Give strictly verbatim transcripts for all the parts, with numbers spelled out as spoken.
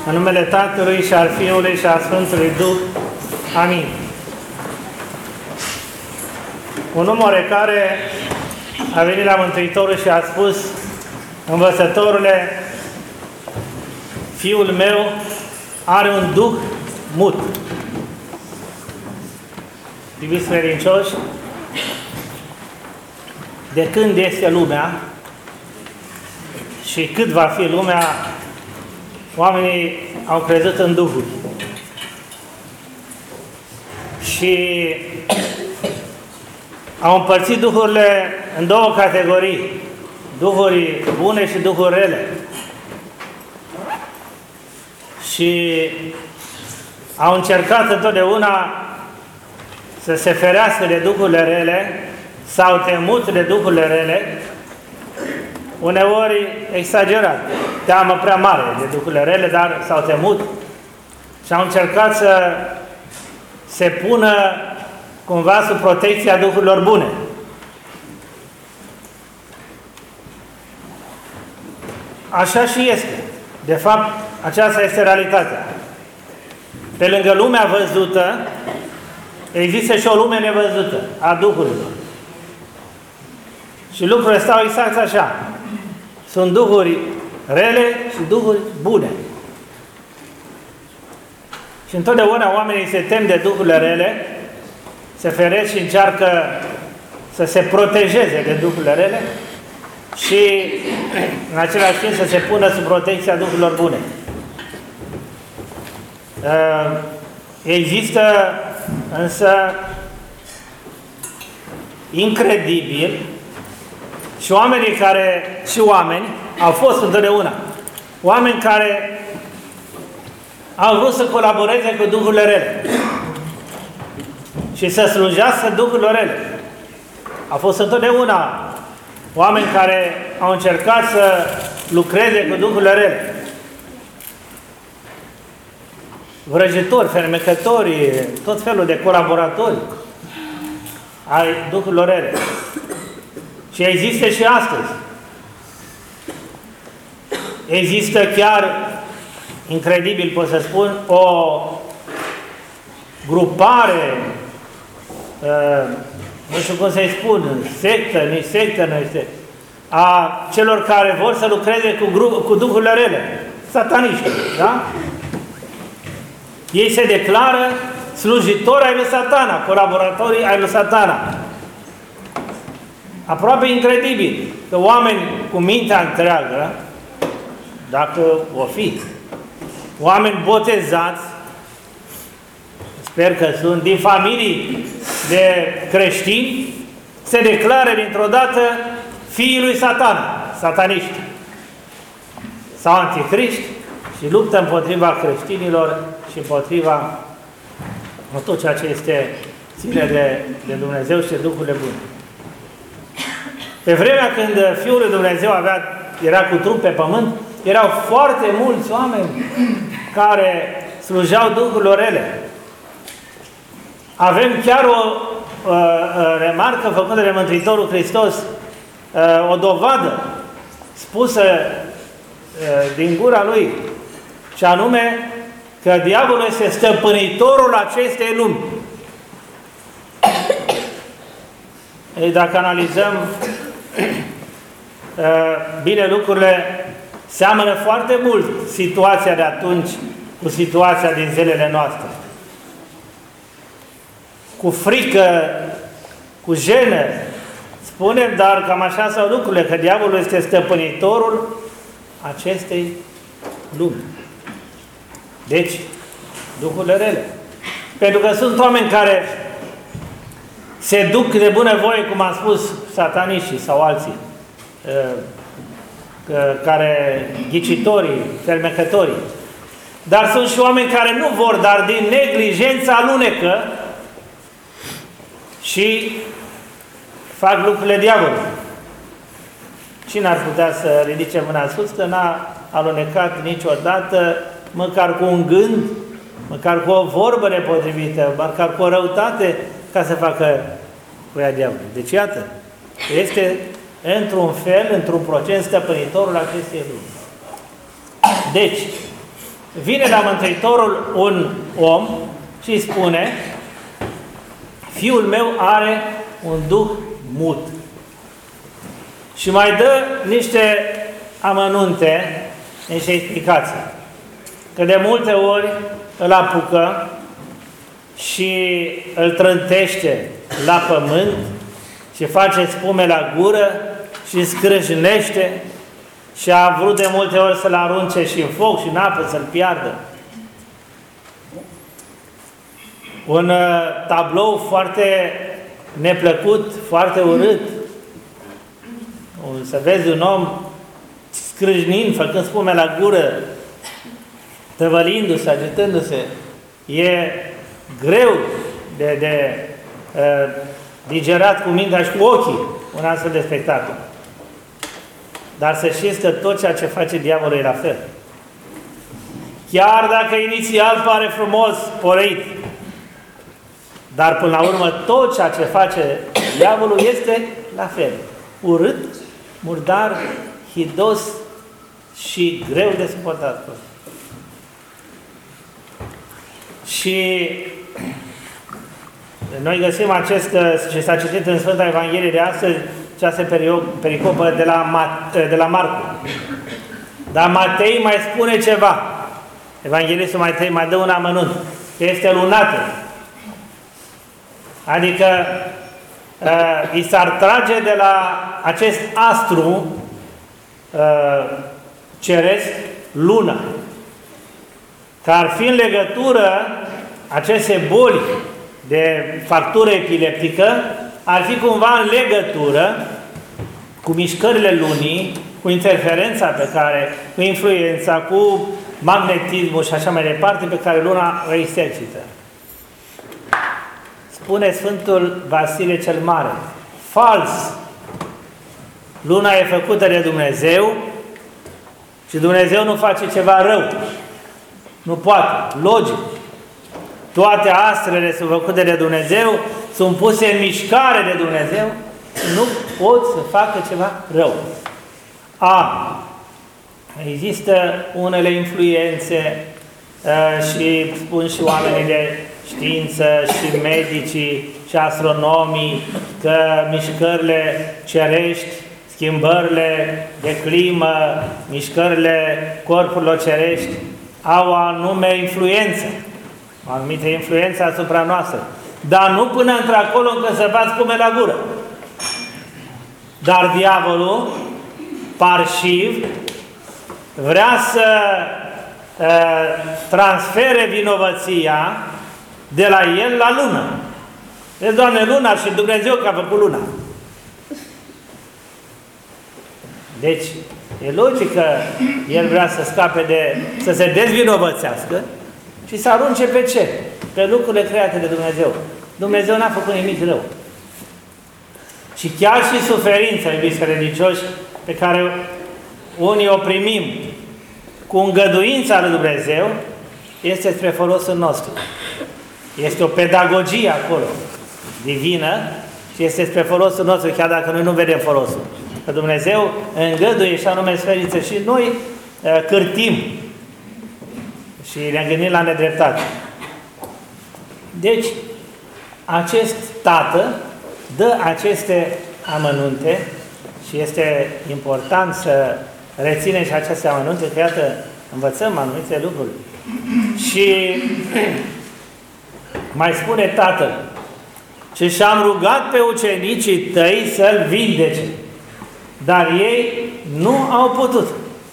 În numele Tatălui și al Fiului și al Sfântului Duh. Amin. Un om oarecare a venit la Mântuitorul și a spus: Învățătorule, fiul meu are un duh mut. Iubiți credincioși, de când este lumea și cât va fi lumea, oamenii au crezut în duhuri. Și au împărțit duhurile în două categorii: duhuri bune și duhuri rele. Și au încercat întotdeauna să se ferească de duhurile rele, s-au temut de duhurile rele, uneori exagerat, teamă prea mare de duhurile rele, dar s-au temut și au încercat să se pună cumva sub protecția duhurilor bune. Așa și este. De fapt, aceasta este realitatea. Pe lângă lumea văzută, există și o lume nevăzută a duhurilor. Și lucrurile stau exact așa. Sunt duhuri rele și duhuri bune. Și întotdeauna oamenii se tem de duhurile rele, se feresc și încearcă să se protejeze de duhurile rele și în același timp să se pună sub protecția duhurilor bune. Există însă incredibil și oamenii care, și oameni, au fost întotdeauna, oameni care au vrut să colaboreze cu duhurile rele și să slujească duhurile rele. Au fost întotdeauna oameni care au încercat să lucreze cu duhurile rele. Vrăjitori, fermecători, tot felul de colaboratori ai duhurilor rele. Și există și astăzi. Există chiar, incredibil pot să spun, o grupare, uh, nu știu cum să-i spun, sectă, nici sectă nu este, a celor care vor să lucreze cu, grup, cu duhurile rele, sataniști, da? Ei se declară slujitori ai lui Satana, colaboratorii ai lui Satana. Aproape incredibil că oameni cu mintea întreagă, dacă o fi, oameni botezați, sper că sunt din familii de creștini, se declară dintr-o dată fiii lui Satana, sataniști sau anticriști și luptă împotriva creștinilor și împotriva tot ceea ce este ține de, de Dumnezeu și de Duhurile bune. Pe vremea când Fiul lui Dumnezeu avea, era cu trup pe pământ, erau foarte mulți oameni care slujeau duhurilor rele. Avem chiar o uh, uh, remarcă făcută de Mântuitorul Hristos, uh, o dovadă spusă uh, din gura Lui, și anume că diavolul este stăpânitorul acestei lumi. Ei, dacă analizăm bine lucrurile, seamănă foarte mult situația de atunci cu situația din zilele noastre. Cu frică, cu jenă, spunem, dar cam așa sau lucrurile, că diavolul este stăpânitorul acestei lumi. Deci, duhurile rele. Pentru că sunt oameni care se duc de bunăvoie, cum am spus, sataniștii sau alții, care, ghicitorii, fermecătorii. Dar sunt și oameni care nu vor, dar din neglijență alunecă și fac lucrurile diavolului. Cine ar putea să ridice mâna sus că n-a alunecat niciodată, măcar cu un gând, măcar cu o vorbă nepotrivită, măcar cu o răutate, ca să facă cu ea diavolul. Deci, iată, este într-un fel, într-un procent stăpânitorul acestei lumi. Deci, vine la Mântuitorul un om și îi spune: fiul meu are un duh mut. Și mai dă niște amănunte, niște explicații. Că de multe ori îl apucă și îl trântește la pământ și face spume la gură și scrâșnește și a vrut de multe ori să-l arunce și în foc și în apă să-l piardă. Un uh, tablou foarte neplăcut, foarte urât. Să vezi un om scrâșnind, făcând spume la gură, tăvălindu-se, agitându-se, e greu de, de uh, digerat cu mintea și cu ochii un astfel de spectacol. Dar să știți că tot ceea ce face diavolul e la fel. Chiar dacă inițial pare frumos, poreit, dar până la urmă tot ceea ce face diavolul este la fel. Urât, murdar, hidos și greu de suportat. Și noi găsim acest, ce s-a citit în Sfânta Evanghelie de astăzi, această pericopă de la, de la Marcu. Dar Matei mai spune ceva. Evanghelistul Matei mai dă un amănunt, că este lunată. Adică uh, i s-ar trage de la acest astru uh, ceresc luna. Că ar fi în legătură aceste boli de factură epileptică, ar fi cumva în legătură cu mișcările lunii, cu interferența pe care, cu influența, cu magnetismul și așa mai departe, pe care luna o exercită. Spune Sfântul Vasile cel Mare: fals! Luna e făcută de Dumnezeu și Dumnezeu nu face ceva rău. Nu poate. Logic. Toate astrele sunt făcute de Dumnezeu, sunt puse în mișcare de Dumnezeu, nu pot să facă ceva rău. A. Există unele influențe uh, și spun și oamenii de știință și medicii și astronomii că mișcările cerești, schimbările de climă, mișcările corpurilor cerești au o anume influență, o anumită influență asupra noastră. Dar nu până într-acolo încă să faci spume la gură. Dar diavolul, parșiv, vrea să uh, transfere vinovăția de la el la lună. Vezi, Doamne, luna și Dumnezeu că a făcut luna. Deci, e logic că el vrea să scape de, să se dezvinovățească și să arunce pe ce? Pe lucrurile create de Dumnezeu. Dumnezeu n-a făcut nimic rău. Și chiar și suferința, iubiți credincioși, pe care unii o primim cu îngăduința lui Dumnezeu, este spre folosul nostru. Este o pedagogie acolo, divină, și este spre folosul nostru, chiar dacă noi nu vedem folosul. Că Dumnezeu îngăduie și anume suferință și noi uh, cârtim și ne gândim la nedreptate. Deci, acest tată dă aceste amănunte și este important să reținem și aceste amănunte, că iată, învățăm anumite lucruri. Și mai spune tatăl: și și-am rugat pe ucenicii tăi să-l vindece, dar ei nu au putut.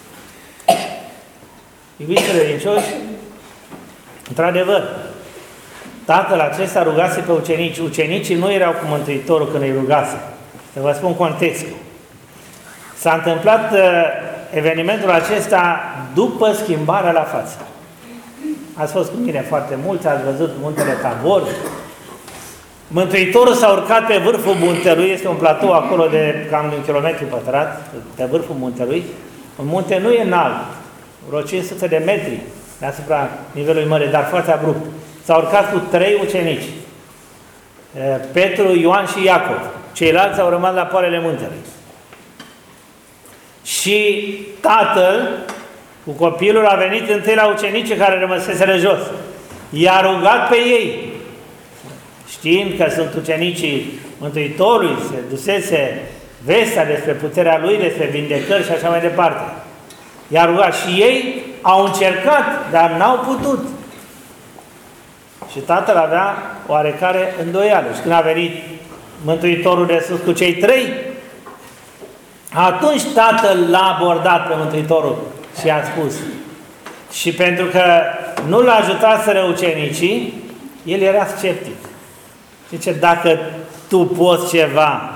Iubiți credincioși, într-adevăr, tatăl acesta rugase pe ucenici. Ucenicii nu erau cu Mântuitorul când îi rugase. Să vă spun contextul. S-a întâmplat uh, evenimentul acesta după schimbarea la față. Ați fost cu mine foarte mulți, ați văzut muntele Tabor. Mântuitorul s-a urcat pe vârful muntelui, este un platou acolo de cam un kilometru pătrat, pe vârful muntelui. Un munte nu e înalt, vreo cinci sute de metri deasupra nivelului mării, dar foarte abrupt. S-a urcat cu trei ucenici, Petru, Ioan și Iacov. Ceilalți au rămas la poalele muntelui. Și tatăl cu copilul a venit întâi la ucenicii care rămăseseră jos. I-a rugat pe ei, știind că sunt ucenicii Mântuitorului, se dusese vestea despre puterea Lui, despre vindecări și așa mai departe. I-a rugat și ei au încercat, dar n-au putut. Și Tatăl avea oarecare îndoială. Și când a venit Mântuitorul de sus cu cei trei, atunci Tatăl l-a abordat pe Mântuitorul și a spus. Și pentru că nu l-a ajutat să ucenicii, el era sceptic. Zice, dacă tu poți ceva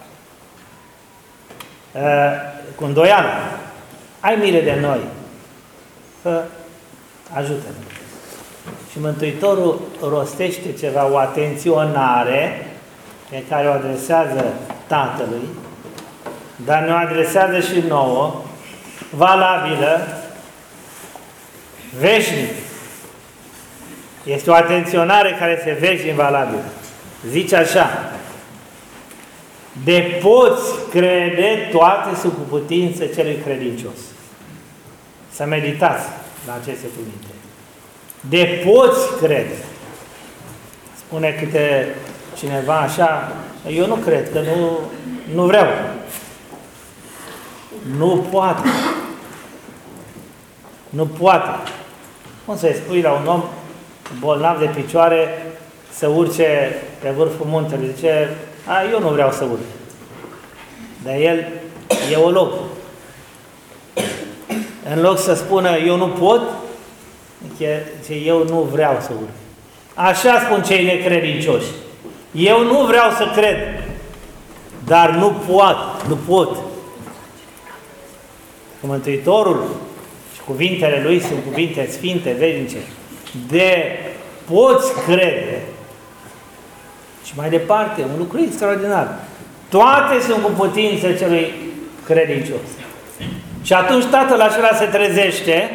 uh, cu îndoială, ai milă de noi, că ajută-ne. Și Mântuitorul rostește ceva, o atenționare pe care o adresează Tatălui, dar ne-o adresează și nouă, valabilă, veșnic. Este o atenționare care se veșnic valabilă. Zice așa, de poți crede toate sub putință celui credincios. Să meditați la aceste cuvinte. De poți crede. Spune câte cineva așa, eu nu cred, că nu, nu vreau. Nu poate. Nu poate. Cum să-i spui la un om bolnav de picioare să urce pe vârful muntelui? Zice, a, eu nu vreau să urc. Dar el e o loc. În loc să spună, eu nu pot, zice, eu nu vreau să urc. Așa spun cei necredincioși. Eu nu vreau să cred, dar nu pot, nu pot. Mântuitorul și cuvintele Lui sunt cuvinte sfinte, veșnice. De poți crede. Și mai departe, un lucru extraordinar. Toate sunt cu putință celui credincios. Și atunci Tatăl acela se trezește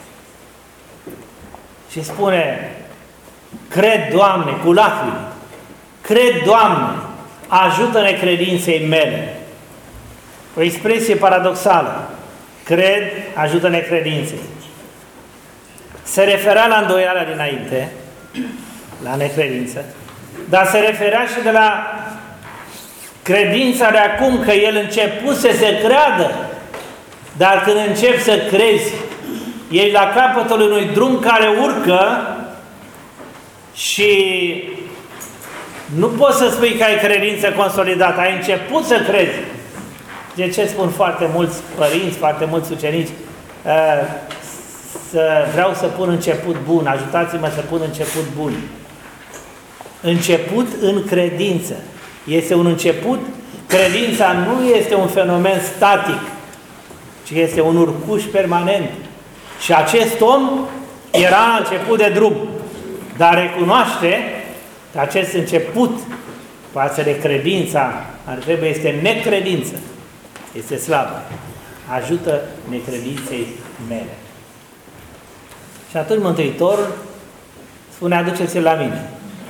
și spune, cred, Doamne, cu lacrimi, cred, Doamne, ajută-ne credinței mele. O expresie paradoxală. Cred, ajută-ne credinței. Se referea la îndoiala dinainte, la necredință, dar se referea și de la credința de acum, că el începuse să creadă, dar când începi să crezi, ești la capătul unui drum care urcă și nu poți să spui că ai credință consolidată, ai început să crezi. De ce spun foarte mulți părinți, foarte mulți ucenici, să vreau să pun început bun, ajutați-mă să pun început bun. Început în credință. Este un început, credința nu este un fenomen static, ci este un urcuș permanent. Și acest om era la început de drum, dar recunoaște că acest început față de credința ar trebui este necredință. Este slabă. Ajută necredinței mele. Și atunci Mântuitorul spune, aduceți-l la mine.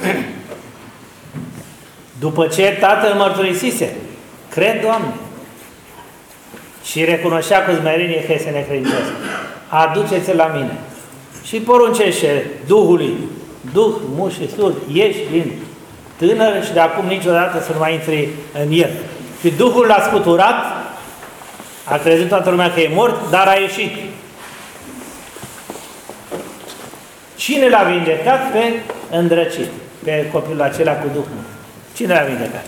După ce Tatăl mărturisise, cred, Doamne, și recunoștea cu smerenie că este necredincios, aduceți-l la mine. Și poruncește Duhului, Duh, muș și surd, ieși din tânăr și de acum niciodată să nu mai intri în el. Și Duhul l-a scuturat, a crezut toată lumea că e mort, dar a ieșit. Cine l-a vindecat? Pe îndrăcit, pe copilul acela cu Duhul. Cine l-a vindecat?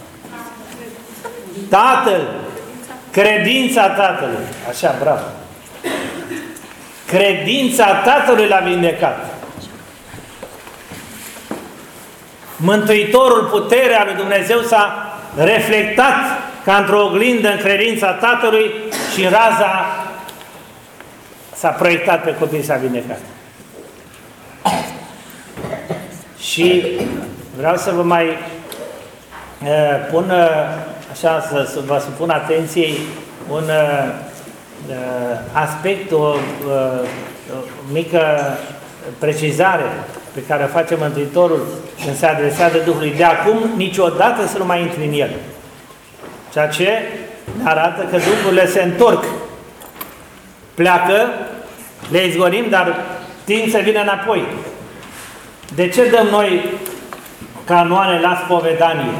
Tatăl. Credința Tatălui. Așa, bravo. Credința Tatălui l-a vindecat. Mântuitorul, puterea lui Dumnezeu s-a reflectat ca într-o oglindă în credința Tatălui și raza s-a proiectat pe copil și s-a vindecat. Și vreau să vă mai uh, pun, uh, așa, să, să vă supun atenției un uh, aspect, o, uh, o mică precizare pe care o face Mântuitorul când se adresează Duhului. De acum, niciodată să nu mai intri în el. Ceea ce ne arată că Duhurile se întorc. Pleacă Le izgonim, dar tind să vină înapoi. De ce dăm noi canoane la spovedanie?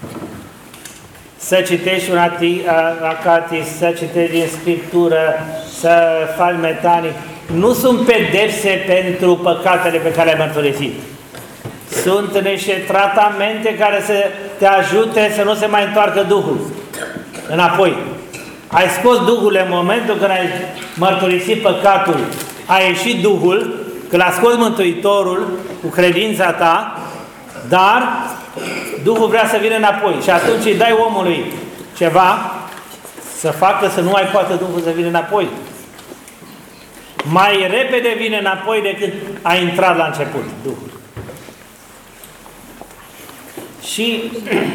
Să citești un acatis, să citești din Scriptură, să faci metanii. Nu sunt pedepse pentru păcatele pe care le-ai mărturisit. Sunt niște tratamente care să te ajute să nu se mai întoarcă Duhul înapoi. Ai scos Duhul în momentul când ai mărturisit păcatul, a ieșit Duhul, că l-a scos Mântuitorul cu credința ta, dar Duhul vrea să vină înapoi și atunci îi dai omului ceva să facă să nu mai poată Duhul să vină înapoi. Mai repede vine înapoi decât a intrat la început Duhul. Și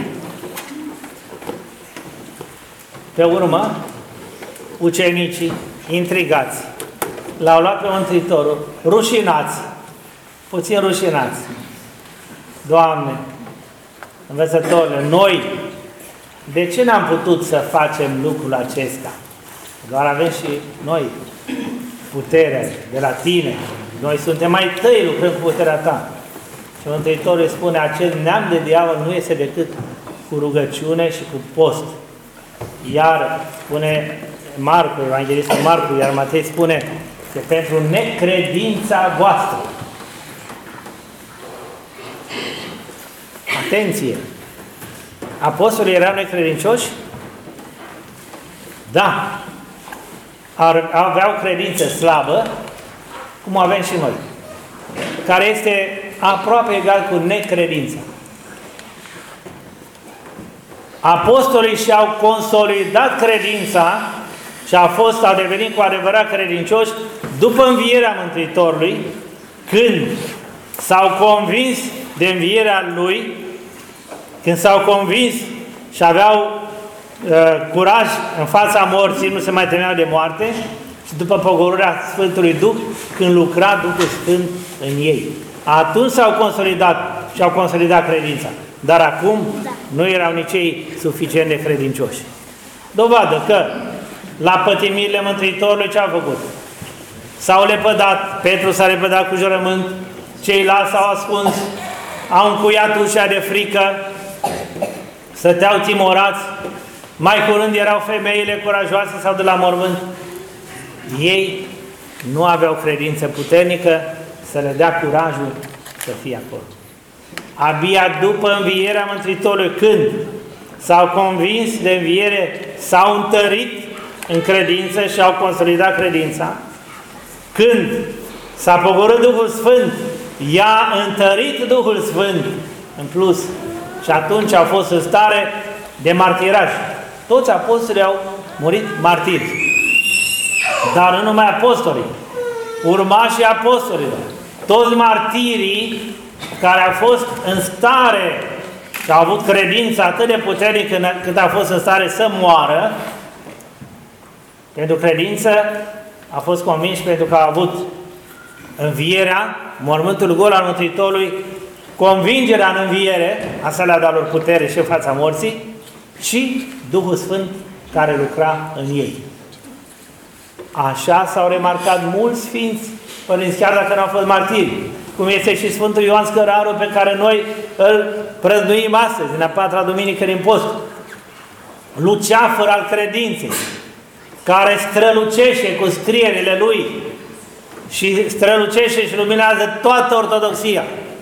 pe urmă, ucenicii intrigați l-au luat pe Mântuitorul, rușinați, puțin rușinați. Doamne, învățătorile, noi, de ce n-am putut să facem lucrul acesta? Doar avem și noi puterea de la tine. Noi suntem mai tăi, lucrăm cu puterea ta. Și Mântuitorul îi spune, acel neam de diavol nu este decât cu rugăciune și cu post. Iar spune Marcu, Evanghelistul Marcu, iar Matei spune că pentru necredința voastră. Atenție! Apostolii erau necredincioși? Da. Ar, aveau credință slabă, cum avem și noi, care este aproape egal cu necredința. Apostolii și-au consolidat credința și au fost, au devenit cu adevărat credincioși după învierea Mântuitorului, când s-au convins de învierea Lui, când s-au convins și aveau uh, curaj în fața morții, nu se mai temeau de moarte, și după pogorârea Sfântului Duh, când lucra Duhul Sfânt în ei. Atunci s-au consolidat și au consolidat credința. Dar acum da. Nu erau nici ei suficient de credincioși. Dovadă că la pătimirile Mântuitorului ce au făcut? S-au lepădat, Petru s-a lepădat cu jurământ, ceilalți s-au ascuns, au încuiat ușa de frică, stăteau timorați, mai curând erau femeile curajoase sau de la mormânt. Ei nu aveau credință puternică să le dea curajul să fie acolo. Abia după învierea Mântuitorului, când s-au convins de înviere, s-au întărit în credință și au consolidat credința, când s-a pogorât Duhul Sfânt, i-a întărit Duhul Sfânt în plus și atunci au fost în stare de martiraj. Toți apostolii au murit martiri. Dar nu numai apostolii, urmașii apostolilor, toți martirii care au fost în stare și au avut credință atât de puternică cât a fost în stare să moară, pentru credință a fost convins pentru că a avut învierea, mormântul gol al Mântuitorului, convingerea în înviere, asta le-a dat lor putere și în fața morții, și Duhul Sfânt care lucra în ei. Așa s-au remarcat mulți sfinți părinți, chiar dacă nu au fost martiri, cum este și Sfântul Ioan Scăraru, pe care noi îl prăznuim astăzi, în a patra duminică din post. Luceafăr al credinței, care strălucește cu scrierile lui și strălucește și luminează toată ortodoxia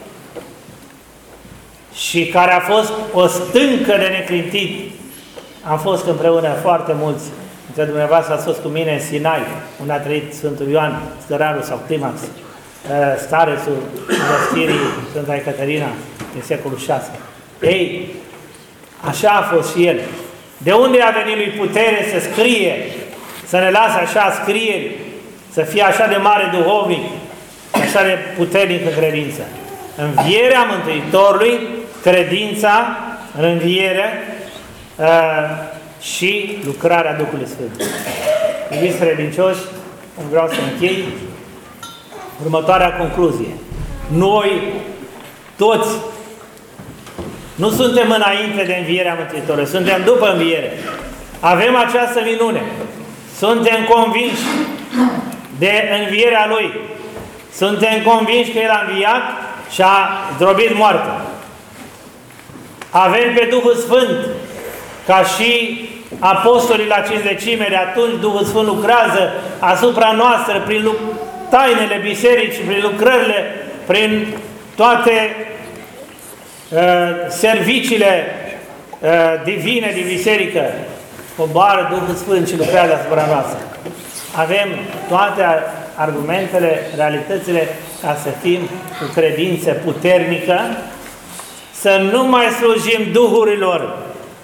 și care a fost o stâncă de neclintit. Am fost împreună foarte mulți dintre dumneavoastră, ați fost cu mine în Sinai, unde a trăit Sfântul Ioan Scăraru sau Climax, starețul mănăstirii Sfânta Ecaterina din secolul șase. Ei, așa a fost și el. De unde a venit lui putere să scrie, să ne lasă așa scrieri, să fie așa de mare duhovnic, așa de puternic în credință? Învierea Mântuitorului, credința în înviere uh, și lucrarea Duhului Sfânt. Iubiți credincioși, vreau să închei următoarea concluzie. Noi, toți, nu suntem înainte de învierea Mântuitorului, suntem după înviere. Avem această minune. Suntem convinși de învierea Lui. Suntem convinși că El a înviat și a zdrobit moartea. Avem pe Duhul Sfânt, ca și apostolii la Cincizecime, de atunci Duhul Sfânt lucrează asupra noastră prin tainele bisericii, prin lucrările, prin toate uh, serviciile uh, divine din biserică. Coboară Duhul Sfânt și lucrează asupra noastră. Avem toate argumentele, realitățile ca să fim cu credință puternică, să nu mai slujim duhurilor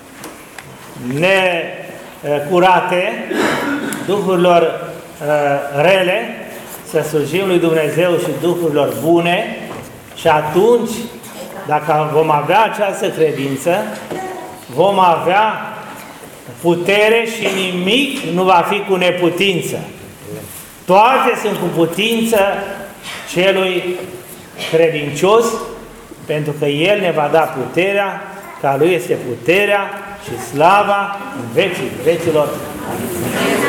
necurate, duhurilor uh, rele, să slujim lui Dumnezeu și duhurilor bune și atunci, dacă vom avea această credință, vom avea putere și nimic nu va fi cu neputință. Toate sunt cu putință celui credincios, pentru că El ne va da puterea, că a Lui este puterea și slava în vecii vecilor. Amin.